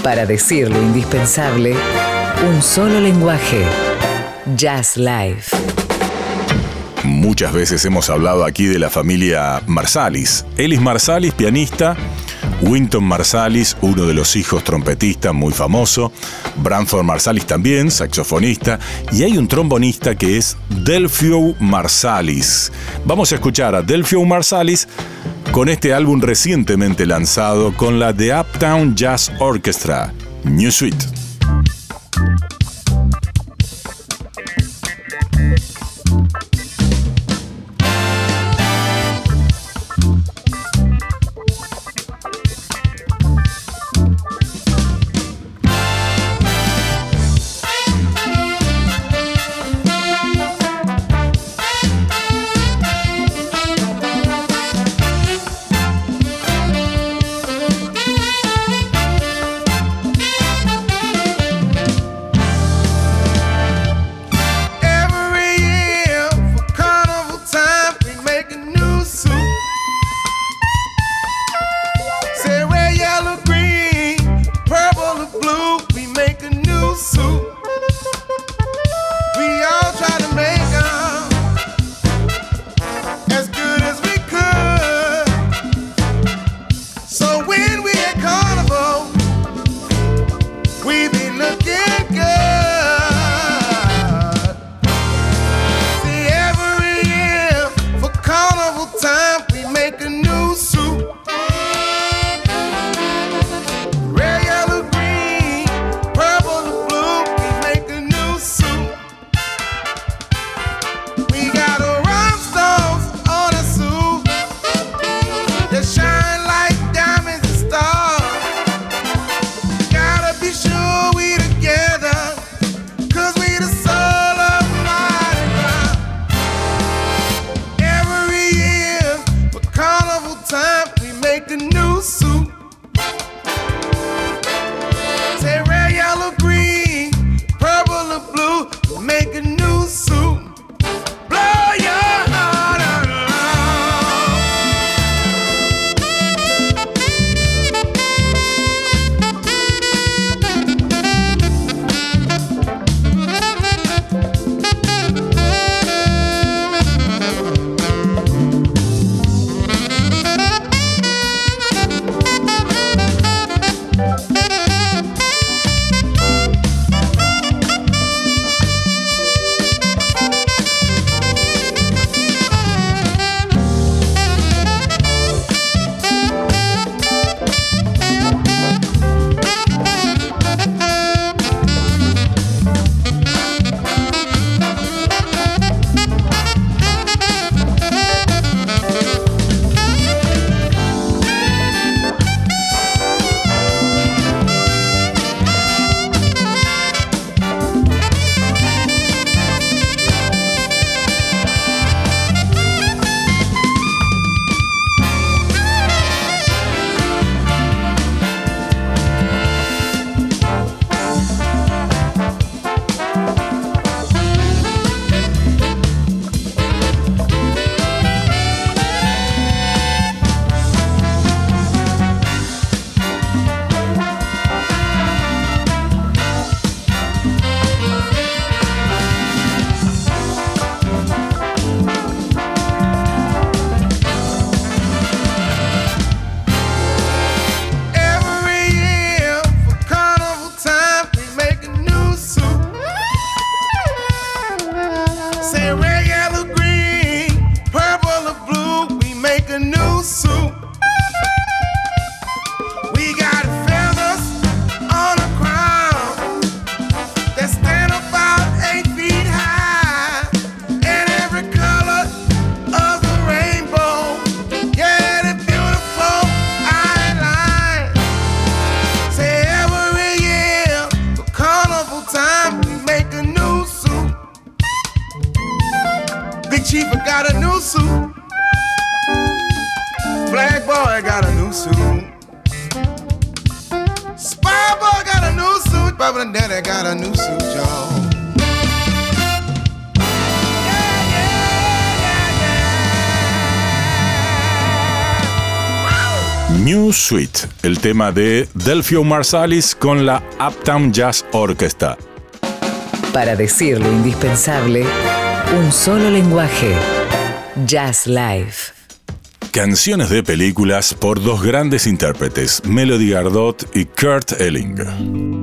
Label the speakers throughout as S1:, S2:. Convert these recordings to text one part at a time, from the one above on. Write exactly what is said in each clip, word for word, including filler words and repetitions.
S1: Para decir lo indispensable, un solo lenguaje. Jazz Live.
S2: Muchas veces hemos hablado aquí de la familia Marsalis. Ellis Marsalis, pianista. Wynton Marsalis, uno de los hijos trompetista muy famoso. Branford Marsalis también, saxofonista. Y hay un trombonista que es Delphio Marsalis. Vamos a escuchar a Delphio Marsalis con este álbum recientemente lanzado con la The Uptown Jazz Orchestra, New Suite. New Suite, el tema de Delfeayo Marsalis con la Uptown Jazz Orchestra.
S1: Para decir lo indispensable, un solo lenguaje. Jazz Live.
S2: Canciones de películas por dos grandes intérpretes, Melody Gardot y Kurt Elling.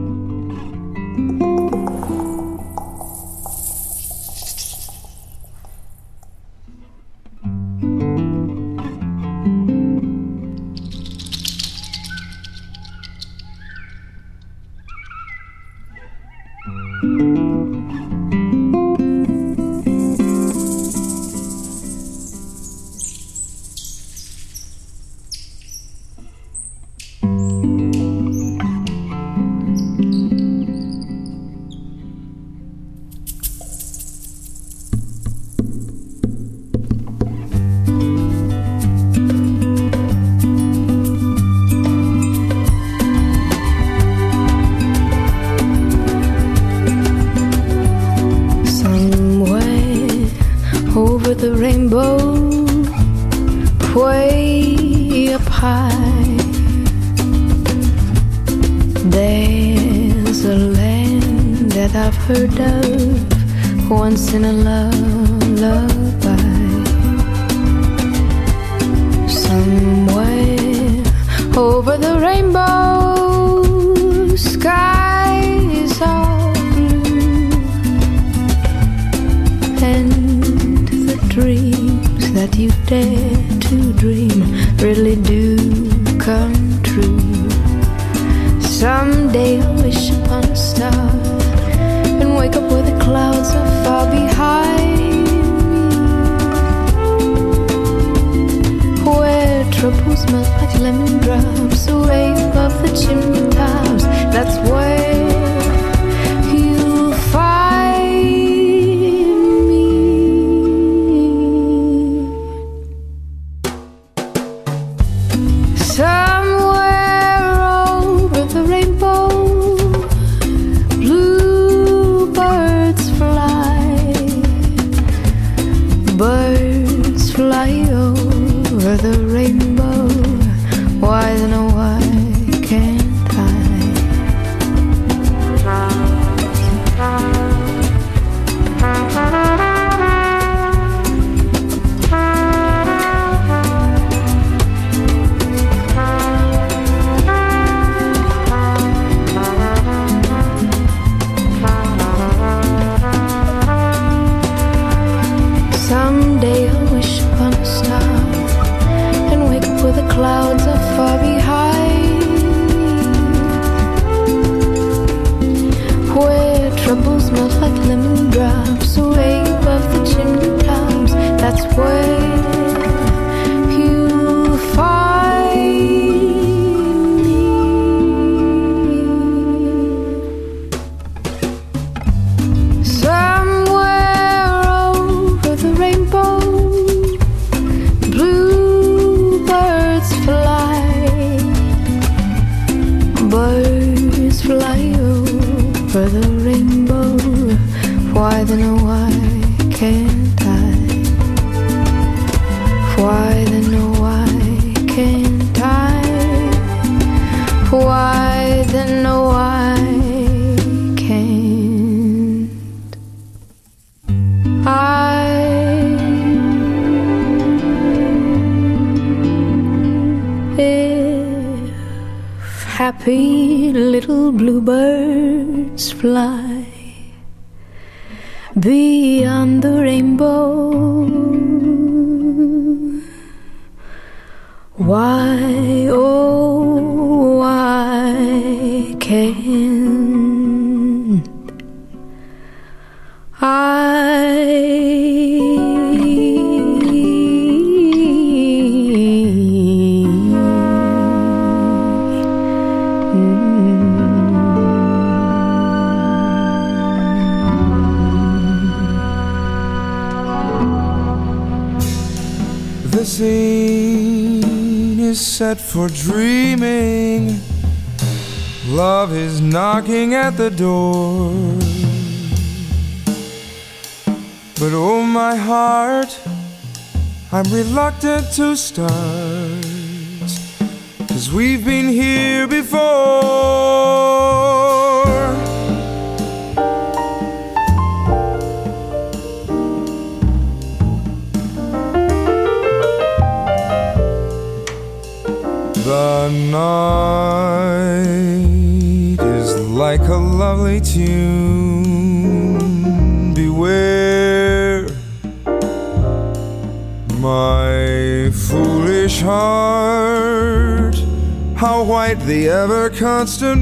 S3: Heard of once in a lullaby. Somewhere over the rainbow, skies are blue, and the dreams that you dare to dream really do come true. Someday I'll wish upon a star and wake up where the clouds are far behind me, where troubles melt like lemon drops away above the chimney tops. That's where you'll find me. Somewhere over the rainbow, birds fly over the rainbow. Why then oh why can't I? Someday I'll wish upon a star and wake up where the clouds are far behind, where troubles melt like lemon drops away above the chimney tops. That's where you'll find me. Somewhere over the rainbow, bluebirds fly, birds fly over the rainbow. Why then oh why can't I? Why then oh why can't I? Why then oh why can't I? If happy little bluebirds fly beyond the rainbow, why, oh, why can't I?
S4: The scene is set for dreaming. Love is knocking at the door. But oh my heart, I'm reluctant to start, 'cause 'cause we've been here before. The night is like a lovely tune. Beware, my foolish heart, how white the ever-constant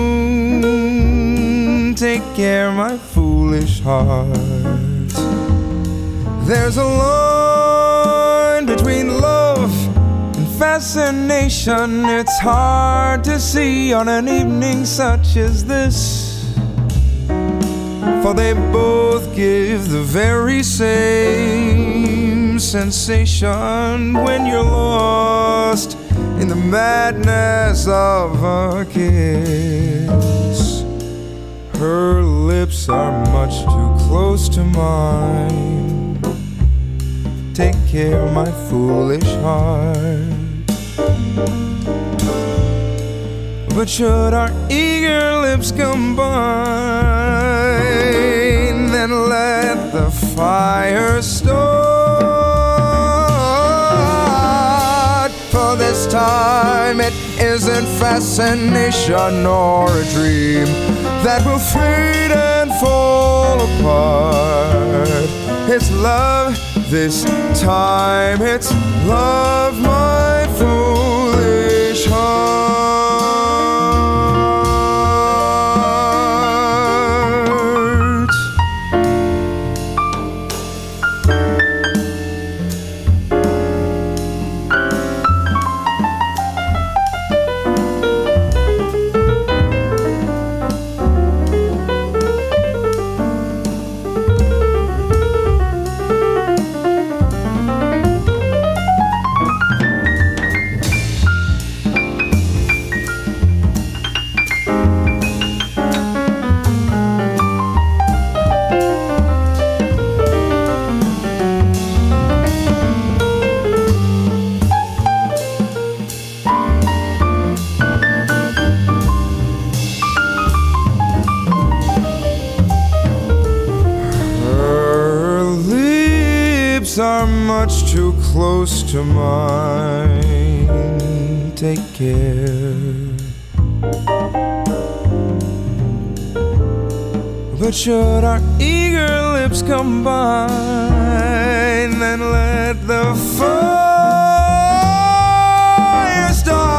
S4: moon. Take care, my foolish heart. There's a line between love and fascination. It's hard to see on an evening such as this, for they both give the very same sensation when you're lost in the madness of a kiss. Her lips are much too close to mine. Take care, my foolish heart. But should our eager lips combine, then let the fire start. For this time it isn't fascination nor a dream that will fade and fall apart. It's love this time, it's love, my foolish heart. Are much too close to mine. Take care. But should our eager lips combine, then let the fire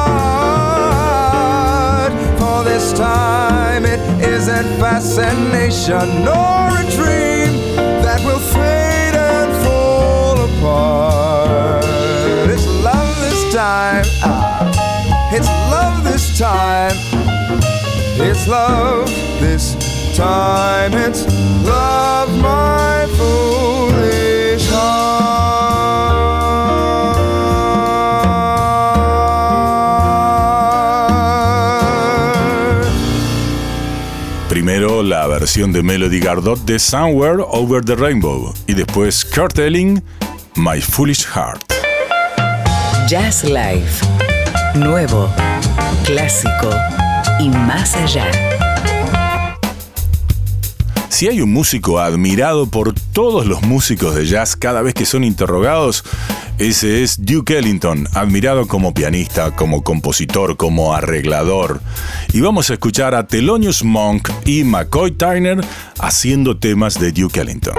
S4: start. For this time it isn't fascination nor a dream that will fade and fall apart. It's love this time, ah, it's love this time, it's love this time, it's love, my foolish heart.
S2: Primero la versión de Melody Gardot de Somewhere Over the Rainbow y después Kurt Elling, My Foolish Heart.
S1: Jazz Live. Nuevo, clásico y más allá.
S2: Si hay un músico admirado por todos los músicos de jazz cada vez que son interrogados, ese es Duke Ellington, admirado como pianista, como compositor, como arreglador. Y vamos a escuchar a Thelonious Monk y McCoy Tyner haciendo temas de Duke Ellington.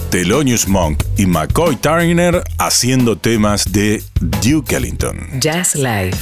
S2: Thelonious Monk y McCoy Tyner haciendo temas de Duke Ellington.
S1: Jazz Live.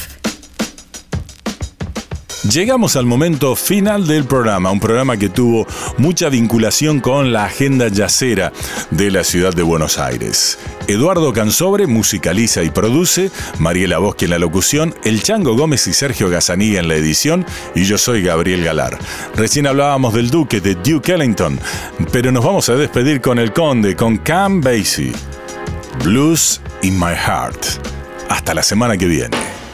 S2: Llegamos al momento final del programa, un programa que tuvo mucha vinculación con la agenda jazzera de la ciudad de Buenos Aires. Eduardo Cansobre musicaliza y produce, Mariela Boschi en la locución, El Chango Gómez y Sergio Gazzaniga en la edición, y yo soy Gabriel Galar. Recién hablábamos del Duque, de Duke Ellington, pero nos vamos a despedir con el Conde, con Count Basie. Blues in My Heart. Hasta la semana que viene.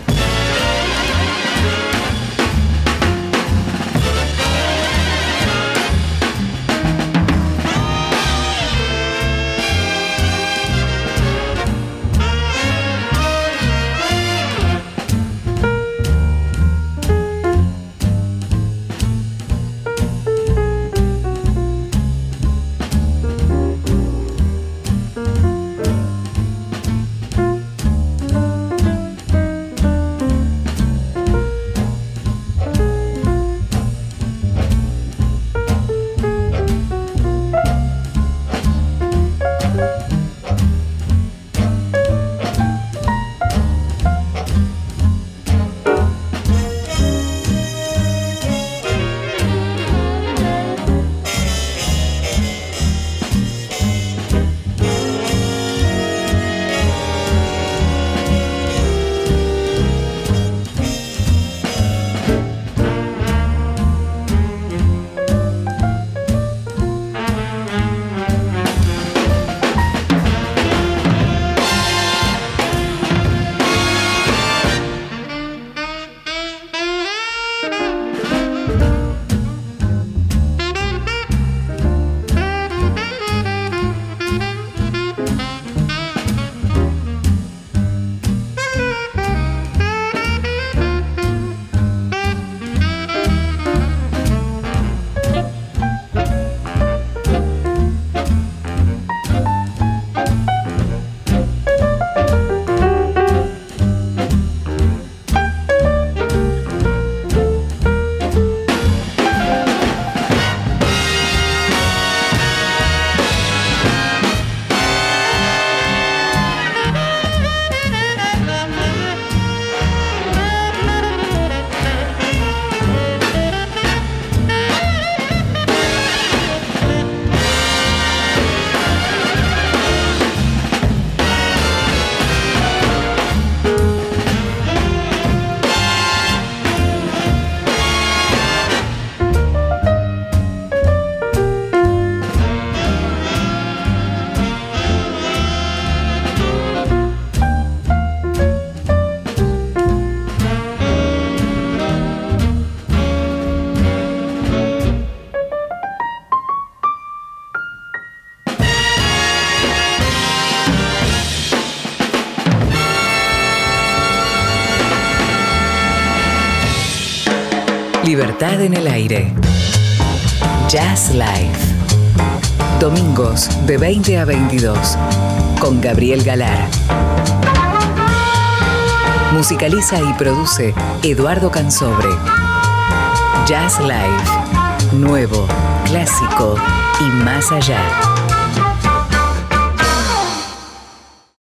S1: Libertad en el aire. Jazz Live. Domingos de veinte a veintidós con Gabriel Galar. Musicaliza y produce Eduardo Cansobre. Jazz Live. Nuevo, clásico y más allá.